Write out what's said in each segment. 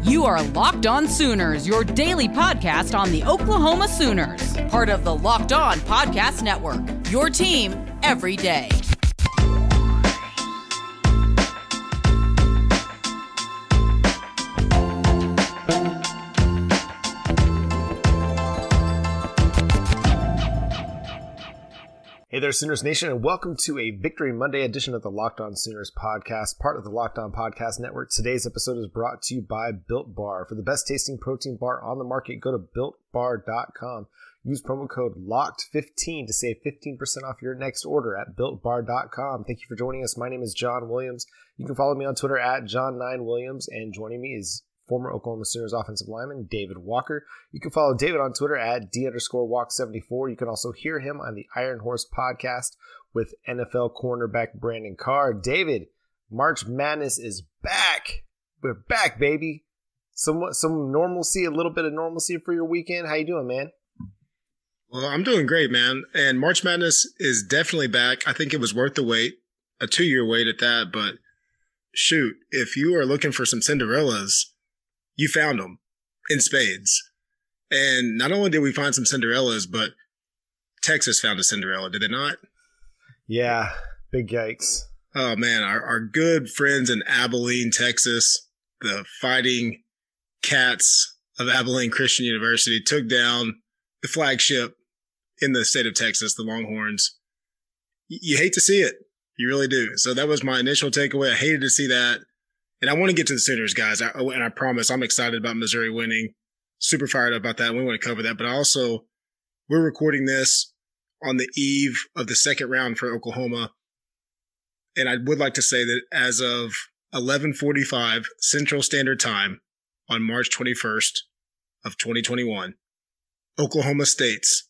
You are Locked On Sooners, your daily podcast on the Oklahoma Sooners. Part of the Locked On Podcast Network, your team every day. Hey there, Sooners Nation, and welcome to a Victory Monday edition of the Locked On Sooners podcast, part of the Locked On Podcast Network. Today's episode is brought to you by Built Bar. For the best tasting protein bar on the market, go to BuiltBar.com. Use promo code LOCKED15 to save 15% off your next order at BuiltBar.com. Thank you for joining us. My name is John Williams. You can follow me on Twitter at John9Williams, and joining me is former Oklahoma Sooners offensive lineman David Walker. You can follow David on Twitter at D_Walk74. You can also hear him on the Iron Horse podcast with NFL cornerback Brandon Carr. David, March Madness is back. We're back, baby. Some normalcy, a little bit of normalcy for your weekend. How you doing, man? Well, I'm doing great, man. And March Madness is definitely back. I think it was worth the wait, a 2-year wait at that. But shoot, if you are looking for some Cinderellas, you found them in spades. And not only did we find some Cinderellas, but Texas found a Cinderella, did they not? Yeah, big yikes. Oh, man, our good friends in Abilene, Texas, the Fighting Cats of Abilene Christian University, took down the flagship in the state of Texas, the Longhorns. You hate to see it. You really do. So that was my initial takeaway. I hated to see that. And I want to get to the Sooners, guys. And I promise I'm excited about Missouri winning. Super fired up about that. We want to cover that. But we're recording this on the eve of the second round for Oklahoma. And I would like to say that as of 11:45 Central Standard Time on March 21st of 2021, Oklahoma State's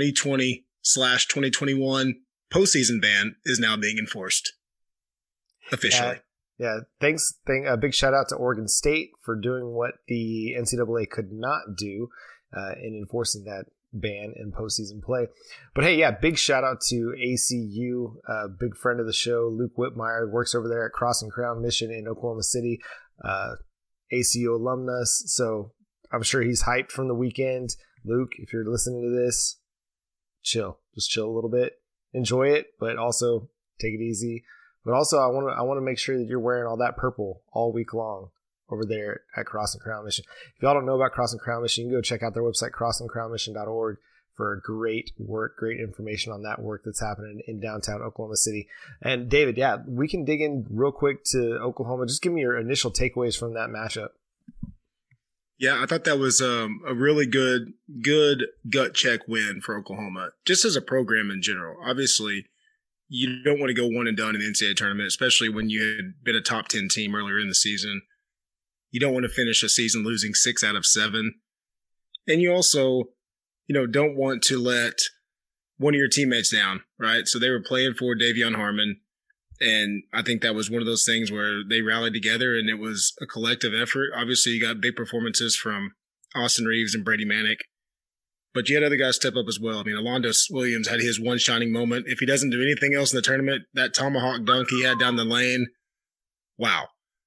2020/2021 postseason ban is now being enforced officially. Yeah, thanks. A big shout out to Oregon State for doing what the NCAA could not do in enforcing that ban in postseason play. But hey, yeah, big shout out to ACU, big friend of the show, Luke Whitmire, works over there at Crossing Crown Mission in Oklahoma City, ACU alumnus. So I'm sure he's hyped from the weekend. Luke, if you're listening to this, just chill a little bit, enjoy it, but also take it easy. But also, I want to make sure that you're wearing all that purple all week long over there at Crossing Crown Mission. If y'all don't know about Crossing Crown Mission, you can go check out their website, crossingcrownmission.org, for great work, great information on that work that's happening in downtown Oklahoma City. And David, yeah, we can dig in real quick to Oklahoma. Just give me your initial takeaways from that matchup. Yeah, I thought that was a really good gut check win for Oklahoma, just as a program in general. Obviously, you don't want to go one and done in the NCAA tournament, especially when you had been a top 10 team earlier in the season. You don't want to finish a season losing 6 out of 7. And you also, don't want to let one of your teammates down, right? So they were playing for Davion Harmon. And I think that was one of those things where they rallied together and it was a collective effort. Obviously, you got big performances from Austin Reeves and Brady Manick. But you had other guys step up as well. I mean, Alondos Williams had his one shining moment. If he doesn't do anything else in the tournament, that tomahawk dunk he had down the lane, wow.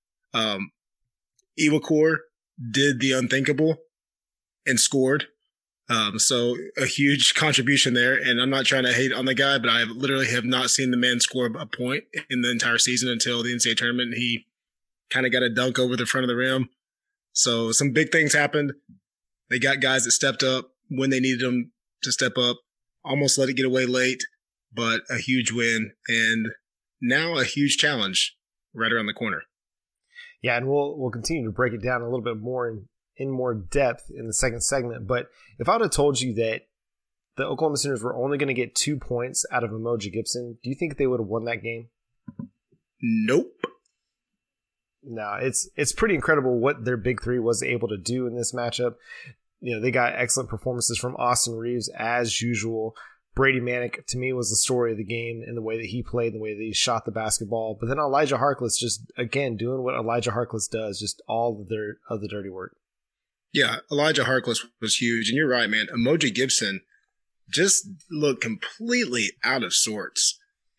Iwuakor did the unthinkable and scored. So a huge contribution there. And I'm not trying to hate on the guy, but I literally have not seen the man score a point in the entire season until the NCAA tournament. He kind of got a dunk over the front of the rim. So some big things happened. They got guys that stepped up when they needed them to step up, almost let it get away late, but a huge win and now a huge challenge right around the corner. Yeah, and we'll continue to break it down a little bit more in more depth in the second segment. But if I would have told you that the Oklahoma Sooners were only going to get 2 points out of Umoja Gibson, do you think they would have won that game? Nope. No, it's pretty incredible what their big three was able to do in this matchup. They got excellent performances from Austin Reeves as usual. Brady Manick, to me, was the story of the game in the way that he played, the way that he shot the basketball. But then Elijah Harkless just, again, doing what Elijah Harkless does, just all of the dirty work. Yeah, Elijah Harkless was huge. And you're right, man. Umoja Gibson just looked completely out of sorts.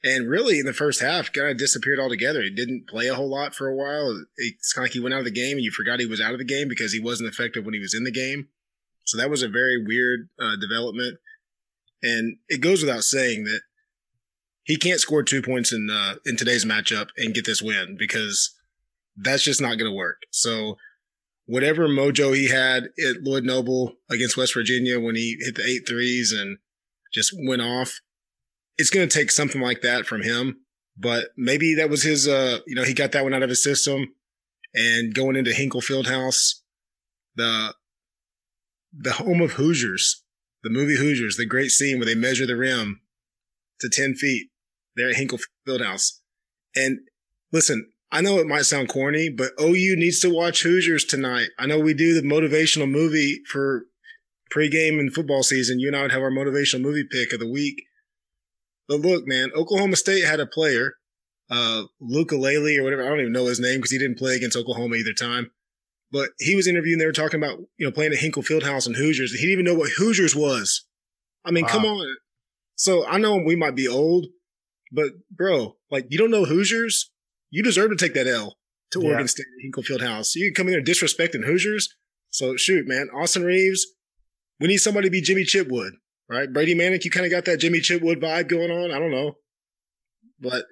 And really, in the first half, kind of disappeared altogether. He didn't play a whole lot for a while. It's kind of like he went out of the game and you forgot he was out of the game because he wasn't effective when he was in the game. So that was a very weird development. And it goes without saying that he can't score 2 points in today's matchup and get this win because that's just not going to work. So whatever mojo he had at Lloyd Noble against West Virginia when he hit the 8 threes and just went off, it's going to take something like that from him. But maybe that was his, he got that one out of his system. And going into Hinkle Fieldhouse, the home of Hoosiers, the movie Hoosiers, the great scene where they measure the rim to 10 feet there at Hinkle Fieldhouse. And listen, I know it might sound corny, but OU needs to watch Hoosiers tonight. I know we do the motivational movie for pregame and football season. You and I would have our motivational movie pick of the week. But look, man, Oklahoma State had a player, Lukalele or whatever. I don't even know his name because he didn't play against Oklahoma either time. But he was interviewed and they were talking about, playing at Hinkle Fieldhouse and Hoosiers. He didn't even know what Hoosiers was. I mean, Come on. So I know we might be old, but bro, you don't know Hoosiers? You deserve to take that L to Oregon State at Hinkle Fieldhouse. You can come in there disrespecting Hoosiers. So shoot, man, Austin Reeves, we need somebody to be Jimmy Chitwood. Right, Brady Manick, you kind of got that Jimmy Chitwood vibe going on. I don't know, but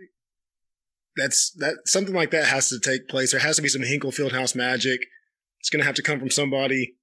something like that has to take place. There has to be some Hinkle Fieldhouse magic. It's going to have to come from somebody,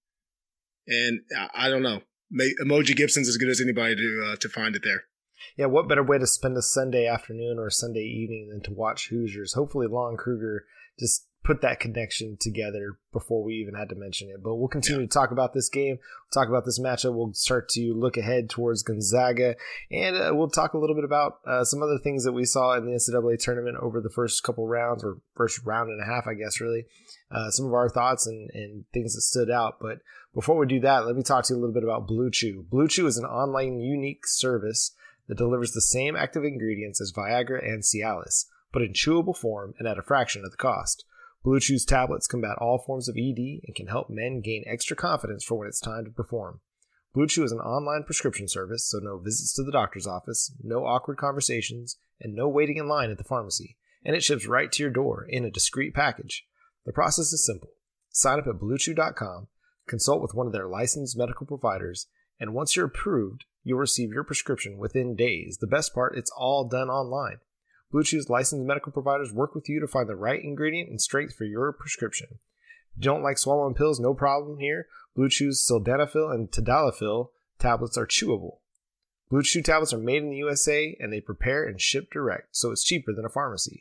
and I don't know. Emoji Gibson's as good as anybody to find it there. Yeah, what better way to spend a Sunday afternoon or a Sunday evening than to watch Hoosiers? Hopefully, Lon Kruger just put that connection together before we even had to mention it. But we'll continue to talk about this game. We'll talk about this matchup. We'll start to look ahead towards Gonzaga. And we'll talk a little bit about some other things that we saw in the NCAA tournament over the first couple rounds, or first round and a half, I guess, really. Some of our thoughts and things that stood out. But before we do that, let me talk to you a little bit about Blue Chew. Blue Chew is an online unique service that delivers the same active ingredients as Viagra and Cialis, but in chewable form and at a fraction of the cost. Blue Chew's tablets combat all forms of ED and can help men gain extra confidence for when it's time to perform. Blue Chew is an online prescription service, so no visits to the doctor's office, no awkward conversations, and no waiting in line at the pharmacy. And it ships right to your door in a discreet package. The process is simple. Sign up at BlueChew.com, consult with one of their licensed medical providers, and once you're approved, you'll receive your prescription within days. The best part, it's all done online. Blue Chew's licensed medical providers work with you to find the right ingredient and strength for your prescription. If you don't like swallowing pills, no problem here. Blue Chew's Sildenafil and Tadalafil tablets are chewable. Blue Chew tablets are made in the USA and they prepare and ship direct, so it's cheaper than a pharmacy.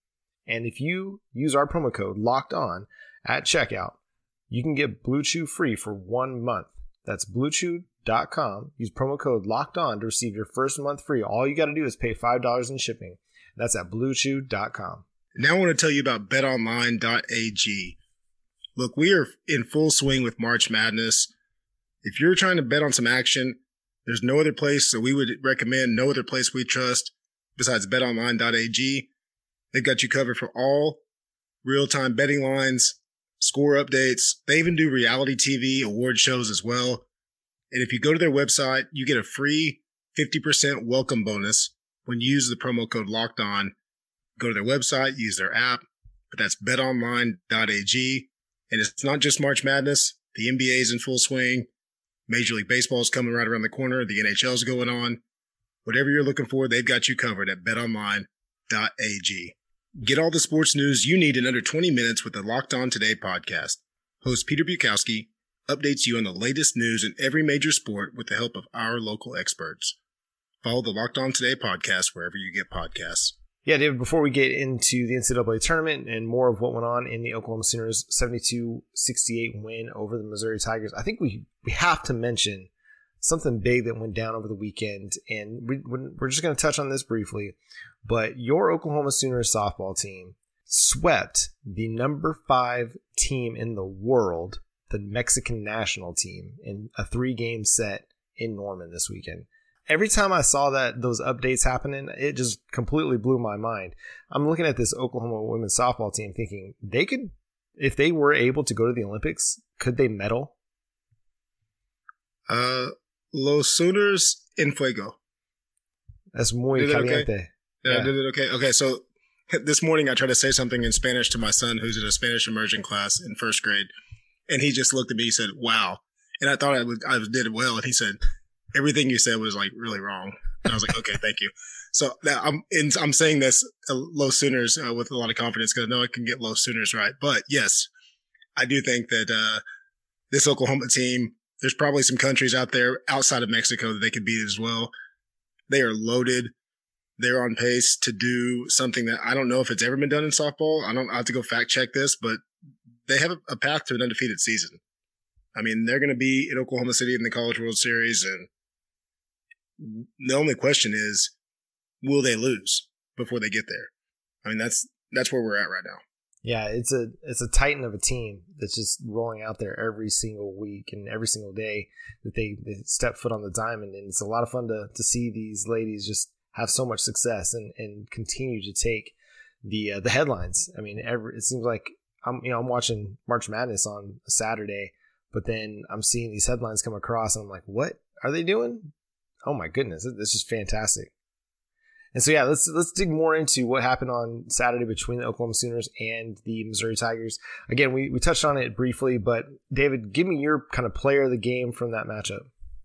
And if you use our promo code LOCKEDON at checkout, you can get Blue Chew free for 1 month. That's BlueChew.com. Use promo code LOCKEDON to receive your first month free. All you got to do is pay $5 in shipping. That's at BlueChew.com. Now I want to tell you about BetOnline.ag. Look, we are in full swing with March Madness. If you're trying to bet on some action, there's no other place that we would recommend, no other place we trust besides BetOnline.ag. They've got you covered for all real-time betting lines, score updates. They even do reality TV award shows as well. And if you go to their website, you get a free 50% welcome bonus when you use the promo code Locked On. Go to their website, use their app, but that's betonline.ag. And it's not just March Madness. The NBA is in full swing. Major League Baseball is coming right around the corner. The NHL is going on. Whatever you're looking for, they've got you covered at betonline.ag. Get all the sports news you need in under 20 minutes with the Locked On Today podcast. Host Peter Bukowski updates you on the latest news in every major sport with the help of our local experts. Follow the Locked On Today podcast wherever you get podcasts. Yeah, David, before we get into the NCAA tournament and more of what went on in the Oklahoma Sooners' 72-68 win over the Missouri Tigers, I think we have to mention something big that went down over the weekend, and we're just going to touch on this briefly, but your Oklahoma Sooners softball team swept the number 5 team in the world, the Mexican national team, in a 3-game set in Norman this weekend. Every time I saw those updates happening, it just completely blew my mind. I'm looking at this Oklahoma women's softball team thinking they could, if they were able to go to the Olympics, could they medal? Los Sooners en fuego. That's muy caliente. Okay? I did it okay. Okay, so this morning I tried to say something in Spanish to my son who's in a Spanish immersion class in first grade. And he just looked at me, he said, wow. And I thought I did it well. And he said, everything you said was like really wrong. And I was like, okay, thank you. So I'm saying this Low Sooners with a lot of confidence because I know I can get Low Sooners right. But yes, I do think that this Oklahoma team, there's probably some countries out there outside of Mexico that they could beat as well. They are loaded. They're on pace to do something that I don't know if it's ever been done in softball. I have to go fact check this, but they have a path to an undefeated season. I mean, they're going to be in Oklahoma City in the College World Series, and the only question is, will they lose before they get there? I mean, that's where we're at right now. Yeah, it's a titan of a team that's just rolling out there every single week and every single day that they step foot on the diamond, and it's a lot of fun to see these ladies just have so much success and continue to take the headlines. I mean, it seems like I'm watching March Madness on a Saturday, but then I'm seeing these headlines come across, and I'm like, what are they doing? Oh my goodness, this is fantastic. And so, yeah, let's dig more into what happened on Saturday between the Oklahoma Sooners and the Missouri Tigers. Again, we touched on it briefly, but David, give me your kind of player of the game from that matchup.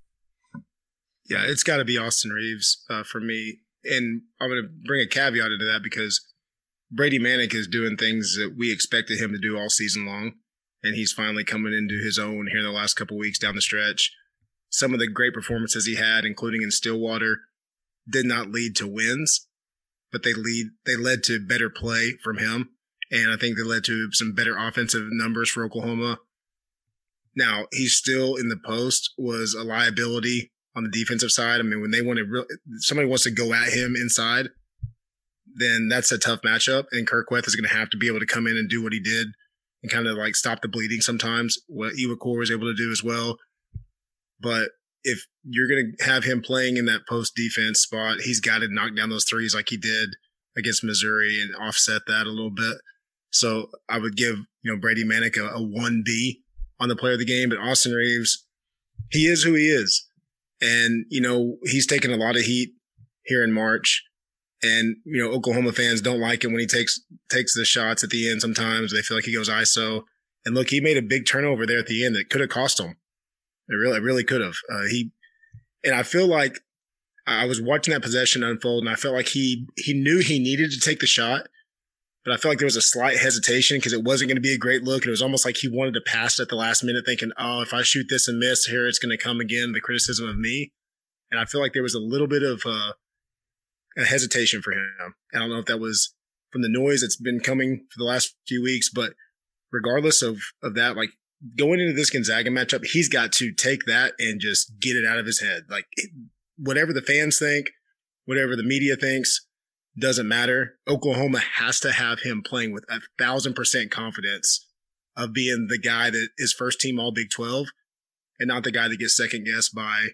Yeah, it's got to be Austin Reeves for me. And I'm going to bring a caveat into that because Brady Manick is doing things that we expected him to do all season long. And he's finally coming into his own here in the last couple of weeks down the stretch. Some of the great performances he had, including in Stillwater, did not lead to wins, but they led to better play from him. And I think they led to some better offensive numbers for Oklahoma. Now, he's still in the post, was a liability on the defensive side. I mean, when somebody wants to go at him inside, then that's a tough matchup. And Kirkweth is going to have to be able to come in and do what he did and kind of like stop the bleeding sometimes, what Iwakor was able to do as well. But if you're going to have him playing in that post defense spot, he's got to knock down those threes like he did against Missouri and offset that a little bit. So I would give, Brady Manick a 1B on the player of the game, but Austin Reeves, he is who he is. And, he's taken a lot of heat here in March. And, Oklahoma fans don't like it when he takes the shots at the end sometimes. They feel like he goes ISO. And look, he made a big turnover there at the end that could have cost him. It really could have. And I feel like I was watching that possession unfold, and I felt like he knew he needed to take the shot, but I felt like there was a slight hesitation because it wasn't going to be a great look. And it was almost like he wanted to pass it at the last minute, thinking, "Oh, if I shoot this and miss here, it's going to come again, the criticism of me." And I feel like there was a little bit of a hesitation for him. I don't know if that was from the noise that's been coming for the last few weeks, but regardless of that, like, going into this Gonzaga matchup, he's got to take that and just get it out of his head. Like, whatever the fans think, whatever the media thinks, doesn't matter. Oklahoma has to have him playing with 1,000% confidence of being the guy that is first team all Big 12 and not the guy that gets second guessed by,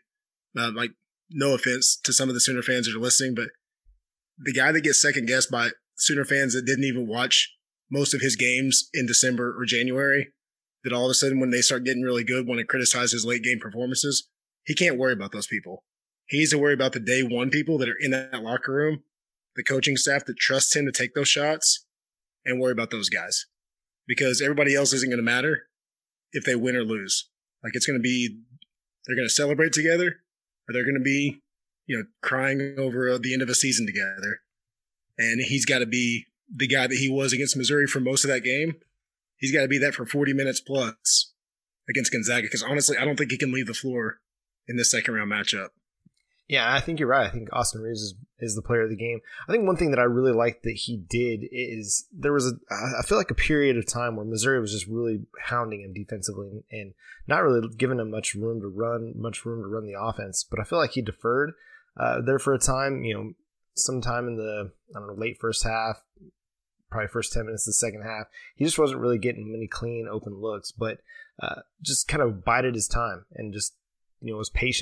no offense to some of the Sooner fans that are listening, but the guy that gets second guessed by Sooner fans that didn't even watch most of his games in December or January, that all of a sudden when they start getting really good want to criticize his late game performances, he can't worry about those people. He needs to worry about the day one people that are in that locker room, the coaching staff that trusts him to take those shots, and worry about those guys. Because everybody else isn't going to matter if they win or lose. Like, it's going to be, they're going to celebrate together, or they're going to be, crying over the end of a season together. And he's got to be the guy that he was against Missouri for most of that game. He's got to be that for 40 minutes plus against Gonzaga, because honestly, I don't think he can leave the floor in this second round matchup. Yeah, I think you're right. I think Austin Reeves is the player of the game. I think one thing that I really liked that he did is there was I feel like a period of time where Missouri was just really hounding him defensively and not really giving him much room to run the offense. But I feel like he deferred there for a time, sometime in the, late first half, probably first 10 minutes of the second half. He just wasn't really getting many clean, open looks, but just kind of bided his time and just, was patient.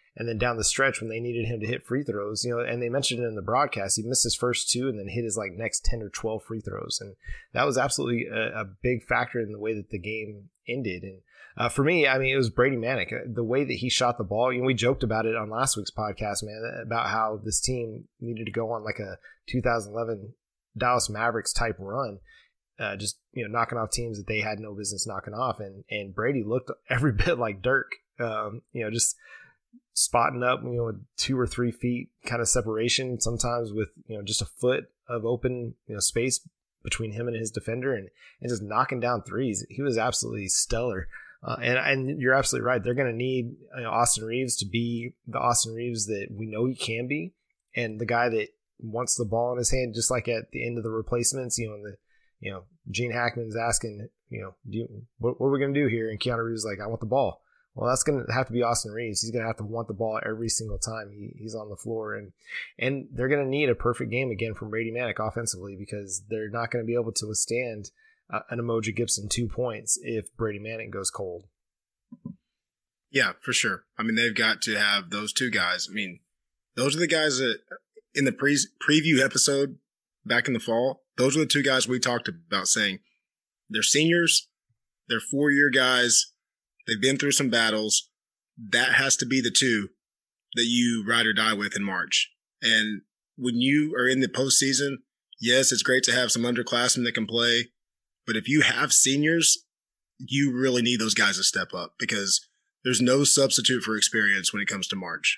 And then down the stretch when they needed him to hit free throws, and they mentioned it in the broadcast, he missed his first 2 and then hit his next 10 or 12 free throws. And that was absolutely a big factor in the way that the game ended. And for me, it was Brady Manek. The way that he shot the ball, we joked about it on last week's podcast, man, about how this team needed to go on a 2011 Dallas Mavericks type run. Just knocking off teams that they had no business knocking off, and Brady looked every bit like Dirk. Just spotting up, with 2 or 3 feet kind of separation, sometimes with just a foot of open space between him and his defender, and just knocking down threes. He was absolutely stellar. And you're absolutely right. They're going to need Austin Reaves to be the Austin Reaves that we know he can be, and the guy that wants the ball in his hand, just like at the end of the replacements. Gene Hackman's asking, what are we going to do here? And Keanu Reeves is like, I want the ball. Well, that's going to have to be Austin Reaves. He's going to have to want the ball every single time he's on the floor. And they're going to need a perfect game again from Brady Manek offensively, because they're not going to be able to withstand an Umoja Gibson 2 points if Brady Manek goes cold. Yeah, for sure. They've got to have those 2 guys. Those are the guys that in the preview episode back in the fall, those are the 2 guys we talked about, saying they're seniors, they're 4-year guys, they've been through some battles. That has to be the 2 that you ride or die with in March. And when you are in the postseason, yes, it's great to have some underclassmen that can play, but if you have seniors, you really need those guys to step up, because there's no substitute for experience when it comes to March.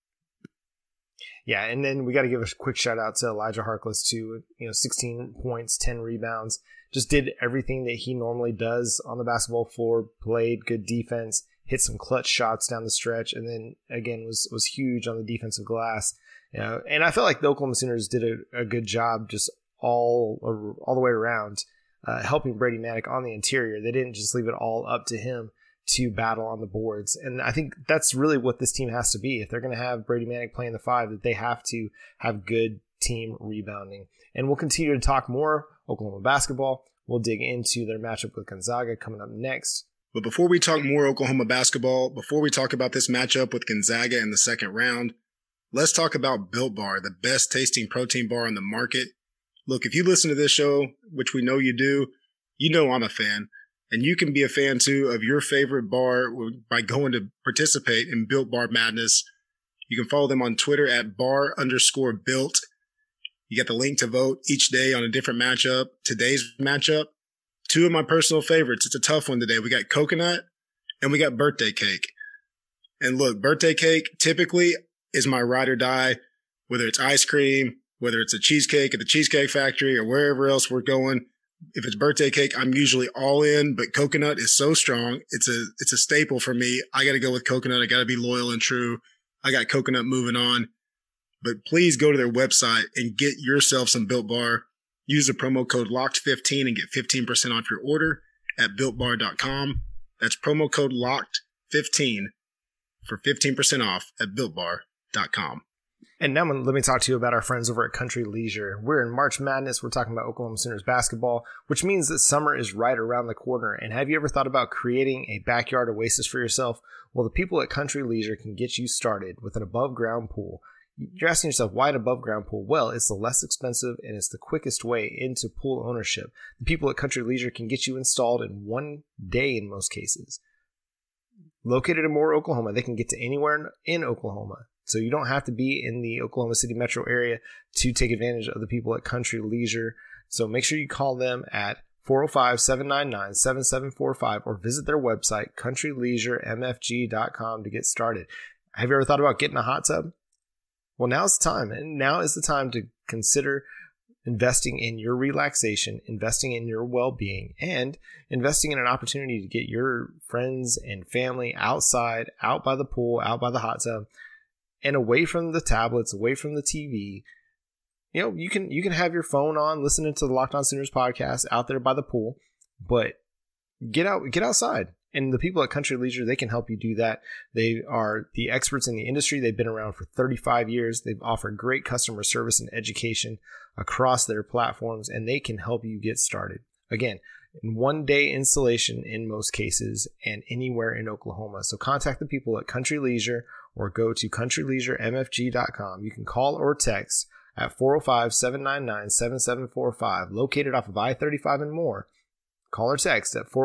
Yeah, and then we got to give a quick shout out to Elijah Harkless too. 16 points, 10 rebounds, just did everything that he normally does on the basketball floor. Played good defense, hit some clutch shots down the stretch, and then again was huge on the defensive glass. And I felt like the Oklahoma Sooners did a good job just all the way around, helping Brady Manek on the interior. They didn't just leave it all up to him to battle on the boards. And I think that's really what this team has to be. If they're going to have Brady Manek playing the 5, that they have to have good team rebounding. And we'll continue to talk more Oklahoma basketball. We'll dig into their matchup with Gonzaga coming up next. But before we talk more Oklahoma basketball, before we talk about this matchup with Gonzaga in the second round, let's talk about Built Bar, the best tasting protein bar on the market. Look, if you listen to this show, which we know you do, you know I'm a fan. And you can be a fan, too, of your favorite bar by going to participate in Built Bar Madness. You can follow them on Twitter at bar_built. You get the link to vote each day on a different matchup. Today's matchup, 2 of my personal favorites. It's a tough one today. We got coconut and we got birthday cake. And look, birthday cake typically is my ride or die, whether it's ice cream, whether it's a cheesecake at the Cheesecake Factory or wherever else we're going. If it's birthday cake, I'm usually all in, but coconut is so strong. It's a staple for me. I got to go with coconut. I got to be loyal and true. I got coconut moving on. But please go to their website and get yourself some Built Bar. Use the promo code LOCKED15 and get 15% off your order at BuiltBar.com. That's promo code LOCKED15 for 15% off at BuiltBar.com. And now let me talk to you about our friends over at Country Leisure. We're in March Madness. We're talking about Oklahoma Sooners basketball, which means that summer is right around the corner. And have you ever thought about creating a backyard oasis for yourself? Well, the people at Country Leisure can get you started with an above-ground pool. You're asking yourself, why an above-ground pool? Well, it's the less expensive and it's the quickest way into pool ownership. The people at Country Leisure can get you installed in one day in most cases. Located in Moore, Oklahoma, they can get to anywhere in Oklahoma. So you don't have to be in the Oklahoma City metro area to take advantage of the people at Country Leisure. So make sure you call them at 405-799-7745 or visit their website, countryleisuremfg.com, to get started. Have you ever thought about getting a hot tub? Well, now's the time. And now is the time to consider investing in your relaxation, investing in your well-being, and investing in an opportunity to get your friends and family outside, out by the pool, out by the hot tub, and away from the tablets, away from the TV. You can have your phone on, listening to the Locked On Sooners podcast out there by the pool, but get outside. And the people at Country Leisure, they can help you do that. They are the experts in the industry. They've been around for 35 years. They've offered great customer service and education across their platforms, and they can help you get started. Again, in one-day installation in most cases and anywhere in Oklahoma. So contact the people at Country Leisure or go to countryleisureMFG.com. You can call or text at 405-799-7745, located off of I-35 and more. Call or text at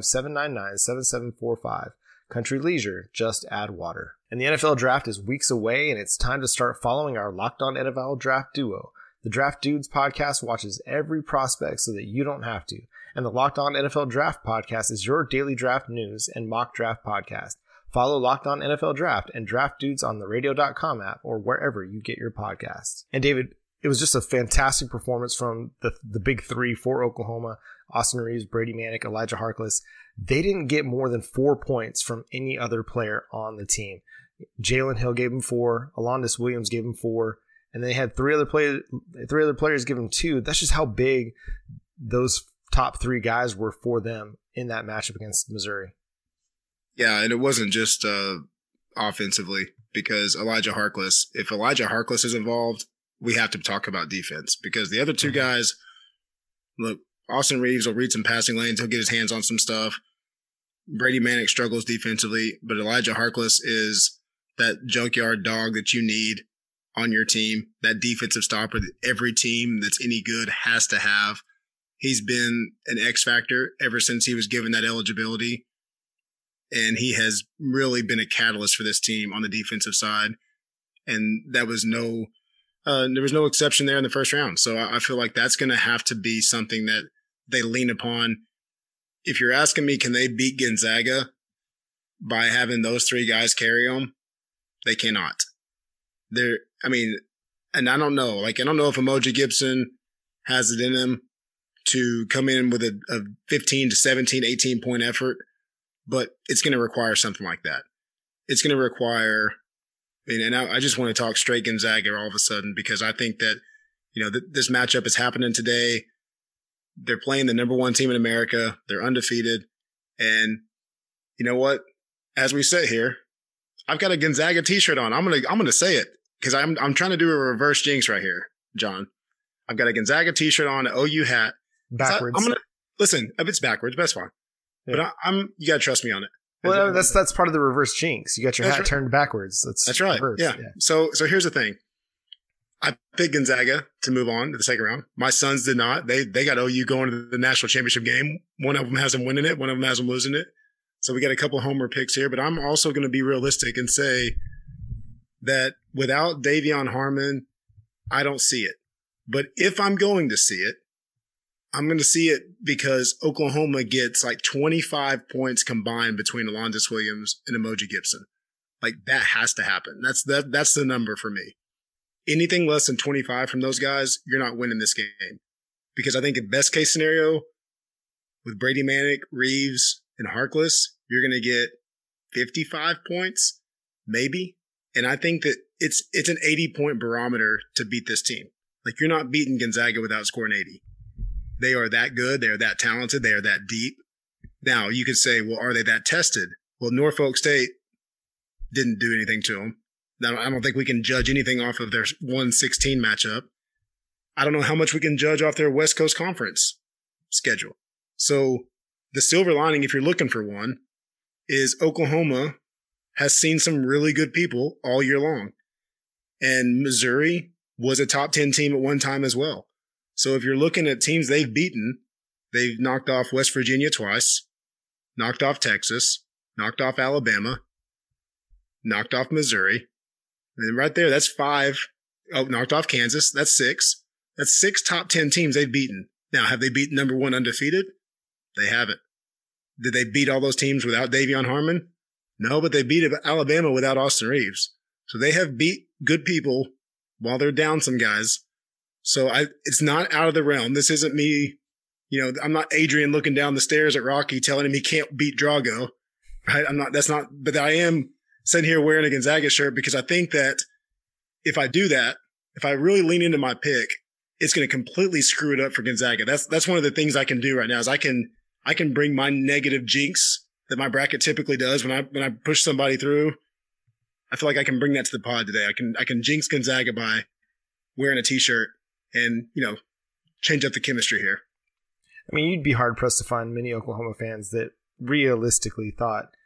405-799-7745. Country Leisure, just add water. And the NFL Draft is weeks away, and it's time to start following our Locked On NFL Draft duo. The Draft Dudes podcast watches every prospect so that you don't have to. And the Locked On NFL Draft podcast is your daily draft news and mock draft podcast. Follow Locked On NFL Draft and Draft Dudes on the radio.com app or wherever you get your podcasts. And David, it was just a fantastic performance from the big three for Oklahoma: Austin Reeves, Brady Manek, Elijah Harkless. They didn't get more than 4 points from any other player on the team. Jalen Hill gave him 4, Alondes Williams gave him 4, and they had three other players give him 2. That's just how big those top 3 guys were for them in that matchup against Missouri. Yeah, and it wasn't just offensively, because if Elijah Harkless is involved, we have to talk about defense, because the other 2 guys, look, Austin Reeves will read some passing lanes. He'll get his hands on some stuff. Brady Manek struggles defensively, but Elijah Harkless is that junkyard dog that you need on your team, that defensive stopper that every team that's any good has to have. He's been an X factor ever since he was given that eligibility, and he has really been a catalyst for this team on the defensive side. And there was no exception there in the first round. So I feel like that's going to have to be something that they lean upon. If you're asking me, can they beat Gonzaga by having those 3 guys carry them? They cannot. And I don't know. I don't know if Emoji Gibson has it in him to come in with a 15 to 17, 18 point effort, but it's going to require something like that. It's going to require, I just want to talk straight Gonzaga all of a sudden, because I think that, this matchup is happening today. They're playing the number 1 team in America. They're undefeated. And you know what? As we sit here, I've got a Gonzaga t-shirt on. I'm gonna say it, because I'm trying to do a reverse jinx right here, John. I've got a Gonzaga t-shirt on, an OU hat. Backwards. Listen, if it's backwards, that's fine. Yeah. But you gotta trust me on it. Well, that's part of the reverse jinx. You got your hat turned backwards. That's right. Reverse. Yeah. So here's the thing. I picked Gonzaga to move on to the second round. My sons did not. They got OU going to the national championship game. One of them has them winning it. One of them has them losing it. So we got a couple homer picks here. But I'm also going to be realistic and say that without Davion Harmon, I don't see it. But if I'm going to see it, I'm going to see it because Oklahoma gets 25 points combined between Alondes Williams and Emoji Gibson. That has to happen. That's the number for me. Anything less than 25 from those guys, you're not winning this game. Because I think in best case scenario, with Brady Manek, Reeves, and Harkless, you're going to get 55 points, maybe. And I think that it's an 80-point barometer to beat this team. You're not beating Gonzaga without scoring 80. They are that good. They are that talented. They are that deep. Now, you could say, well, are they that tested? Well, Norfolk State didn't do anything to them. Now, I don't think we can judge anything off of their 1-16 matchup. I don't know how much we can judge off their West Coast Conference schedule. So the silver lining, if you're looking for one, is Oklahoma has seen some really good people all year long. And Missouri was a top 10 team at one time as well. So if you're looking at teams they've beaten, they've knocked off West Virginia twice, knocked off Texas, knocked off Alabama, knocked off Missouri. And right there, that's 5. Oh, knocked off Kansas. That's 6. That's 6 top 10 teams they've beaten. Now, have they beaten number 1 undefeated? They haven't. Did they beat all those teams without Davion Harmon? No, but they beat Alabama without Austin Reeves. So they have beat good people while they're down some guys. So it's not out of the realm. This isn't me, I'm not Adrian looking down the stairs at Rocky telling him he can't beat Drago. Right? But I am sitting here wearing a Gonzaga shirt because I think that if I do that, if I really lean into my pick, it's going to completely screw it up for Gonzaga. That's one of the things I can do right now is I can bring my negative jinx that my bracket typically does when I push somebody through. I feel like I can bring that to the pod today. I can jinx Gonzaga by wearing a t-shirt and, change up the chemistry here. I mean, you'd be hard pressed to find many Oklahoma fans that realistically thought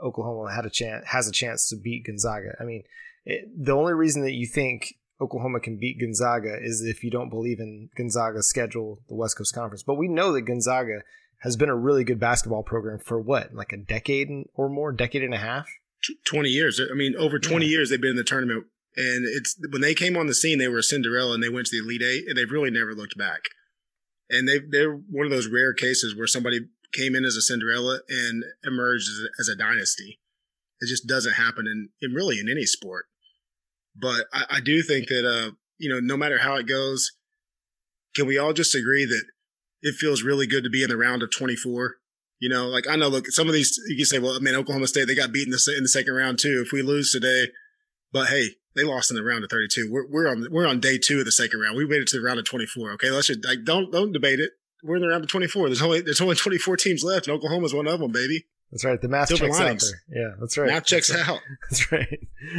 Oklahoma has a chance to beat Gonzaga. I mean, the only reason that you think Oklahoma can beat Gonzaga is if you don't believe in Gonzaga's schedule, the West Coast Conference. But we know that Gonzaga has been a really good basketball program for what, like a decade or more, decade and a half? 20 years. I mean, over 20 years they've been in the tournament. And it's when they came on the scene, they were a Cinderella and they went to the Elite Eight, and they've really never looked back. And they're one of those rare cases where somebody came in as a Cinderella and emerged as a dynasty. It just doesn't happen in really in any sport. But I do think that, no matter how it goes, can we all just agree that it feels really good to be in the round of 24? Like I know, look, some of these, you can say, well, I mean, Oklahoma State, they got beaten in the second round too. If we lose today, but hey, they lost in the round of 32. We're on day 2 of the second round. We made it to the round of 24. Okay, let's just don't debate it. We're in the round of 24. There's only 24 teams left, and Oklahoma's one of them, baby. That's right. The math checks out there. Yeah, that's right. Math checks out. That's right.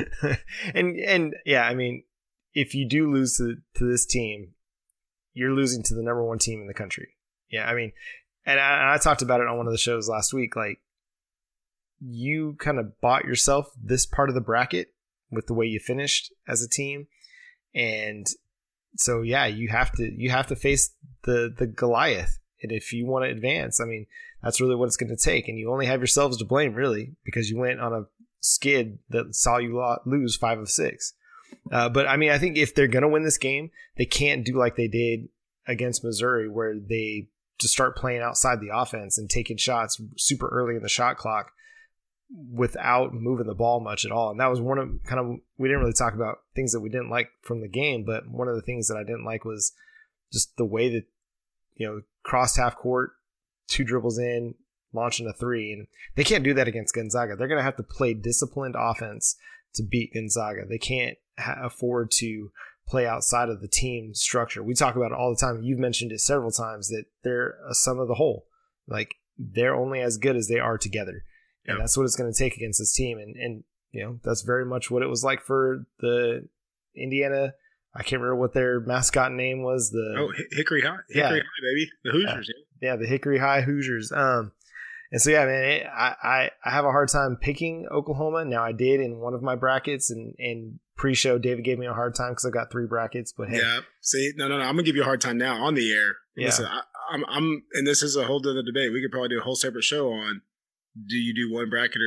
and yeah, I mean, if you do lose to this team, you're losing to the number 1 team in the country. Yeah, I mean, and I talked about it on one of the shows last week. Like, you kind of bought yourself this part of the bracket with the way you finished as a team, and so yeah, you have to face the Goliath, and if you want to advance, I mean, that's really what it's going to take, and you only have yourselves to blame really because you went on a skid that saw you lose 5 of 6. But I mean, I think if they're going to win this game, they can't do like they did against Missouri, where they just start playing outside the offense and taking shots super early in the shot clock without moving the ball much at all. And that was one of we didn't really talk about things that we didn't like from the game, but one of the things that I didn't like was just the way that, crossed half court, 2 dribbles in, launching a 3. And they can't do that against Gonzaga. They're going to have to play disciplined offense to beat Gonzaga. They can't afford to play outside of the team structure. We talk about it all the time. You've mentioned it several times that they're a sum of the whole. Like, they're only as good as they are together. And that's what it's going to take against this team. And that's very much what it was like for the Indiana. I can't remember what their mascot name was. Hickory High. Hickory High, baby. The Hoosiers. Yeah, the Hickory High Hoosiers. And so, yeah, man, I have a hard time picking Oklahoma. Now, I did in one of my brackets, and pre-show, David gave me a hard time because I got 3 brackets. But hey. Yeah, see, no. I'm going to give you a hard time now on the air. Yeah. Listen, I'm and this is a whole other debate. We could probably do a whole separate show on, do you do one bracket or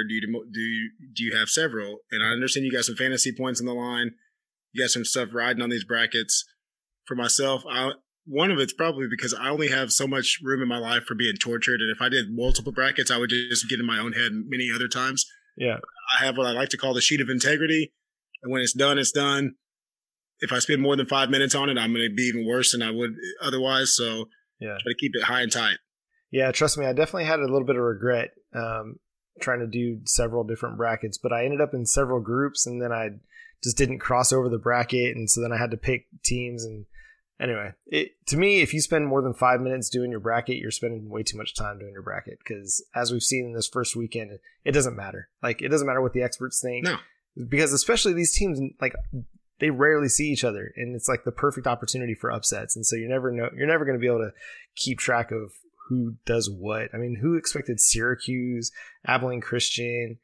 do you have several? And I understand you got some fantasy points on the line. You got some stuff riding on these brackets. For myself, one of it's probably because I only have so much room in my life for being tortured. And if I did multiple brackets, I would just get in my own head many other times. Yeah. I have what I like to call the sheet of integrity. And when it's done, it's done. If I spend more than 5 minutes on it, I'm going to be even worse than I would otherwise. So try to keep it high and tight. Yeah, trust me, I definitely had a little bit of regret trying to do several different brackets, but I ended up in several groups, and then I just didn't cross over the bracket, and so then I had to pick teams. And anyway, to me, if you spend more than 5 minutes doing your bracket, you're spending way too much time doing your bracket, because as we've seen in this first weekend, it doesn't matter. Like, it doesn't matter what the experts think. No. Because especially these teams, like, they rarely see each other, and it's like the perfect opportunity for upsets. And so you're never going to be able to keep track of who does what. I mean, who expected Syracuse, Abilene Christian,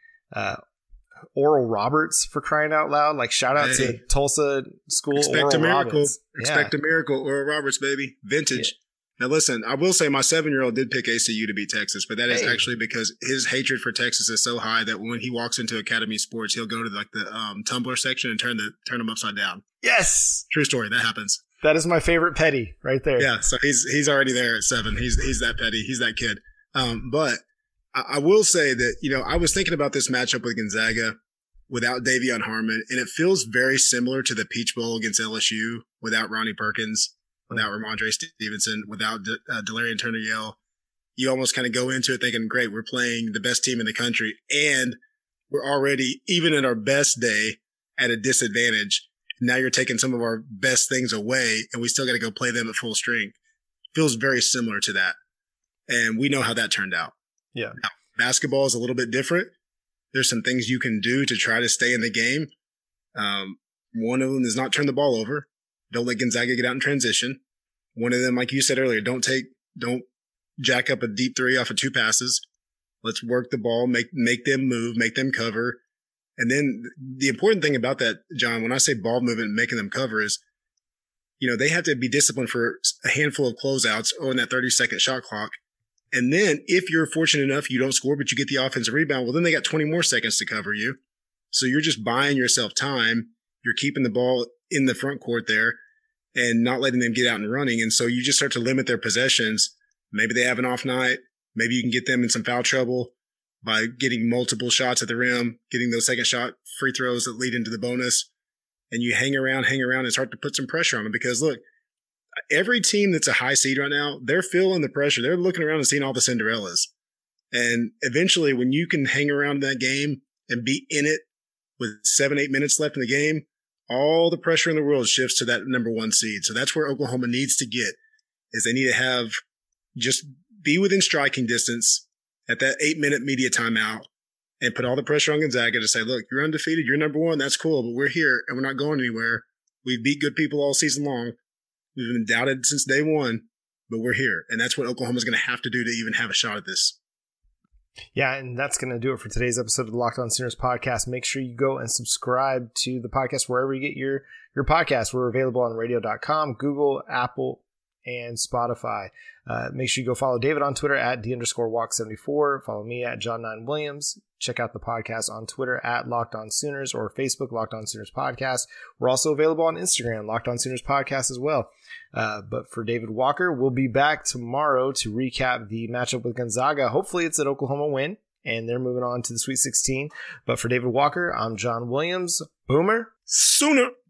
Oral Roberts, for crying out loud? Like, shout out to Tulsa School. Expect Oral a miracle. Roberts. Expect a miracle. Oral Roberts, baby. Vintage. Now, listen, I will say my 7-year-old did pick ACU to beat Texas, but that is actually because his hatred for Texas is so high that when he walks into Academy Sports, he'll go to like the Tumblr section and turn them upside down. Yes. True story. That happens. That is my favorite petty right there. Yeah, so he's already there at 7. He's that petty. He's that kid. But I will say that, I was thinking about this matchup with Gonzaga without Davion Harmon, and it feels very similar to the Peach Bowl against LSU without Ronnie Perkins, without Ramondre Stevenson, without Delarian Turner-Yell. You almost kind of go into it thinking, great, we're playing the best team in the country, and we're already, even at our best day, at a disadvantage. Now you're taking some of our best things away, and we still got to go play them at full strength. Feels very similar to that. And we know how that turned out. Yeah. Now, basketball is a little bit different. There's some things you can do to try to stay in the game. One of them is not turn the ball over. Don't let Gonzaga get out in transition. One of them, like you said earlier, don't jack up a deep 3 off of 2 passes. Let's work the ball, make them move, make them cover. And then the important thing about that, John, when I say ball movement and making them cover is, they have to be disciplined for a handful of closeouts on that 30-second shot clock. And then if you're fortunate enough, you don't score, but you get the offensive rebound, well, then they got 20 more seconds to cover you. So you're just buying yourself time. You're keeping the ball in the front court there and not letting them get out and running. And so you just start to limit their possessions. Maybe they have an off night. Maybe you can get them in some foul trouble by getting multiple shots at the rim, getting those second shot free throws that lead into the bonus. And you hang around, it's hard to put some pressure on them because look, every team that's a high seed right now, they're feeling the pressure. They're looking around and seeing all the Cinderellas. And eventually when you can hang around that game and be in it with 7-8 minutes left in the game, all the pressure in the world shifts to that number 1 seed. So that's where Oklahoma needs to get, is they need to just be within striking distance at that 8-minute media timeout and put all the pressure on Gonzaga to say, look, you're undefeated. You're number 1. That's cool, but we're here and we're not going anywhere. We've beat good people all season long. We've been doubted since day one, but we're here. And that's what Oklahoma's going to have to do to even have a shot at this. Yeah, and that's going to do it for today's episode of the Locked On Sooners podcast. Make sure you go and subscribe to the podcast wherever you get your podcasts. We're available on radio.com, Google, Apple, and Spotify. Make sure you go follow David on Twitter at @D_walk74. Follow me at John9Williams. Check out the podcast on Twitter at Locked On Sooners or Facebook, Locked On Sooners Podcast. We're also available on Instagram, Locked On Sooners Podcast as well. But for David Walker, we'll be back tomorrow to recap the matchup with Gonzaga. Hopefully it's an Oklahoma win, and they're moving on to the Sweet 16. But for David Walker, I'm John Williams. Boomer Sooner.